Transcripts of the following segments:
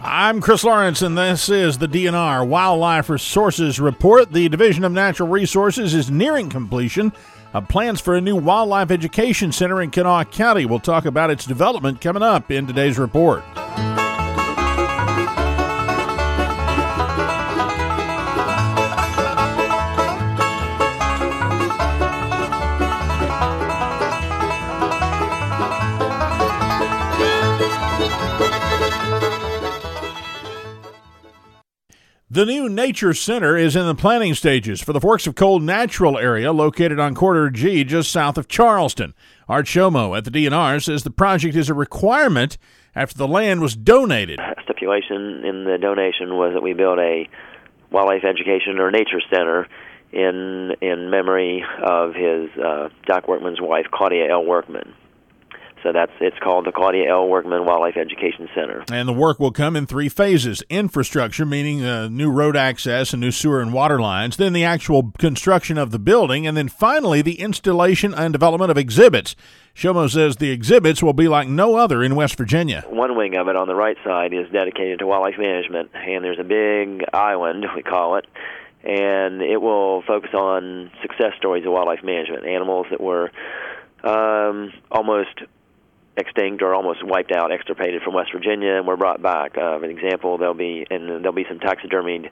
I'm Chris Lawrence, and this is the DNR Wildlife Resources Report. The Division of Natural Resources is nearing completion of plans for a new wildlife education center in Kanawha County. We'll talk about its development coming up in today's report. The new Nature Center is in the planning stages for the Forks of Coal Natural area located on Corridor G just south of Charleston. Art Shomo at the DNR says the project is a requirement after the land was donated. Stipulation in the donation was that we build a wildlife education or nature center in memory of his Doc Workman's wife, Claudia L. Workman. So it's called the Claudia L. Workman Wildlife Education Center. And the work will come in three phases. Infrastructure, meaning new road access and new sewer and water lines, then the actual construction of the building, and then finally the installation and development of exhibits. Shomo says the exhibits will be like no other in West Virginia. One wing of it on the right side is dedicated to wildlife management, and there's a big island, we call it, and it will focus on success stories of wildlife management, animals that were almost extinct or almost wiped out, extirpated from West Virginia, and were brought back. An example, there'll be some taxidermied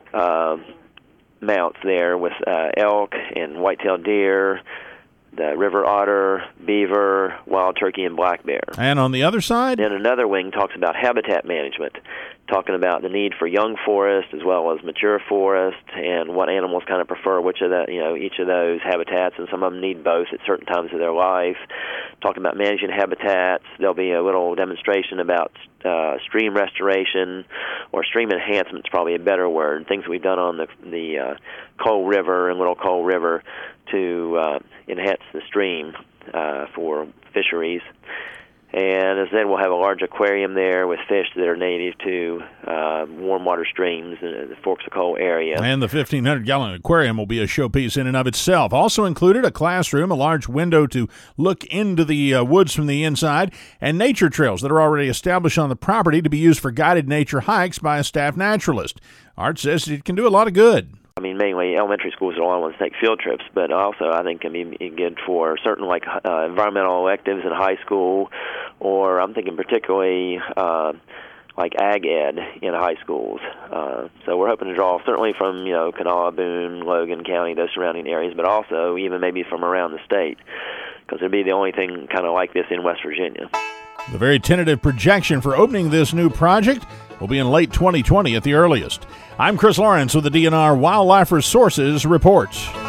mounts there with elk and white-tailed deer, the river otter, beaver, wild turkey, and black bear. And on the other side? Then another wing talks about habitat management, talking about the need for young forest as well as mature forest and what animals kind of prefer each of those habitats, and some of them need both at certain times of their life. Talking about managing habitats. There'll be a little demonstration about stream restoration, or stream enhancement is probably a better word, things we've done on the Coal River and Little Coal River to enhance the stream for fisheries. And as then we'll have a large aquarium there with fish that are native to warm water streams in the Forks of Coal area. And the 1,500-gallon aquarium will be a showpiece in and of itself. Also included a classroom, a large window to look into the woods from the inside, and nature trails that are already established on the property to be used for guided nature hikes by a staff naturalist. Art says it can do a lot of good. I mean, mainly elementary schools are all want to take field trips, but also I think can be good for certain environmental electives in high school, or I'm thinking particularly like ag ed in high schools. So we're hoping to draw certainly from Kanawha, Boone, Logan County, those surrounding areas, but also even maybe from around the state, because it'd be the only thing kind of like this in West Virginia. The very tentative projection for opening this new project will be in late 2020 at the earliest. I'm Chris Lawrence with the DNR Wildlife Resources Report.